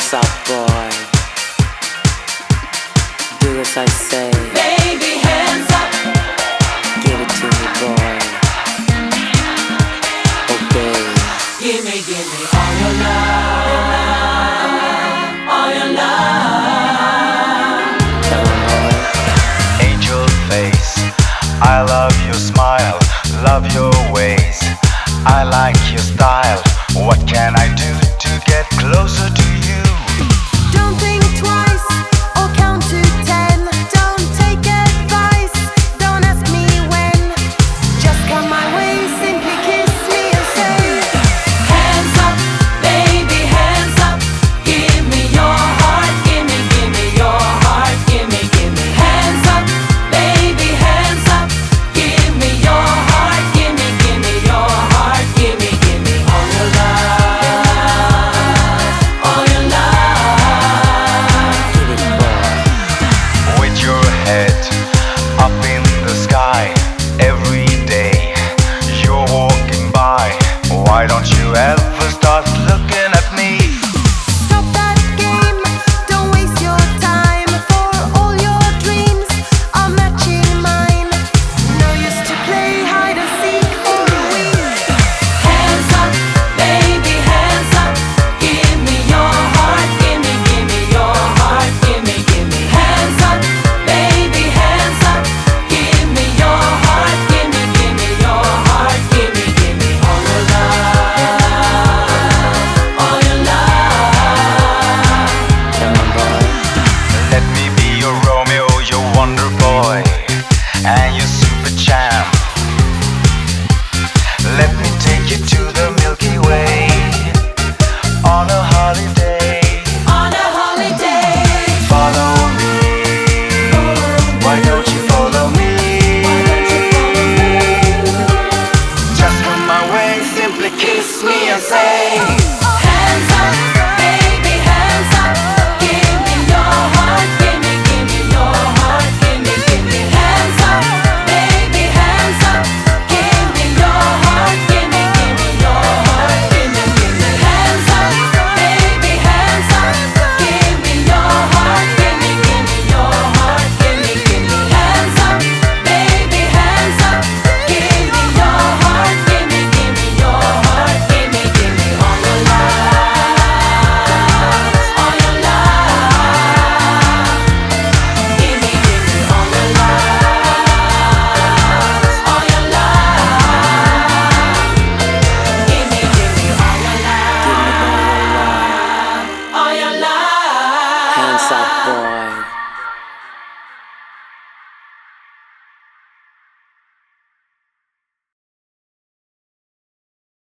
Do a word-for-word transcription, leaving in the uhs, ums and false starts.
Hands up, boy. Do as I say. Baby, hands up. Give it to me, boy. Obey. Give me, give me all your love, all your love. Tell 'em, boy. Angel face, I love your smile, love your ways, I like your style. What can I do to get closer to you? Don't think twice or count to ten. Don't take advice, don't ask me when. Just come my way, simply kiss me and say, Hands up, baby, hands up. Give me your heart, give me, give me your heart, give me, give me. Hands up, baby, hands up. Give me your heart, give me, give me your heart, give me, give me all your love, all your love. Give it, boy. With your head up in the sky, every day you're walking by. Why don't you ever start looking at me? stop that game, don't waste your time. For all your dreams are matching mine. No use to play hide and seek for a week. Hands up, baby, hands up. Give me your heart, give me, give me your heart, give me, give me. Hands up, baby, hands up. Give me your heart, give me, give me your heart, give me, give me all your love, all your love. Tell 'em, boy. Let me be your Romeo, your wonder boy, and your super champ. Let me take you to the Milky Way on a holiday. On a holiday, Follow me, why don't you follow me? Just come my way, simply kiss me and say, hands up, baby, hands up. Give me your heart, give me, give me your heart, give me, give me. Hands up, baby, hands up. Give me your heart, give me, give me your heart, give me, give me. Hands up, baby, hands up. Give me your heart, give me, give me your heart, give me, give me. Hands up, baby, hands up. Give me your heart, give me, give me your heart, give me, give me all your love, all your love. Give me, give me all your love, all your love. Give me, give me all your love, all your love. Hands up, boy.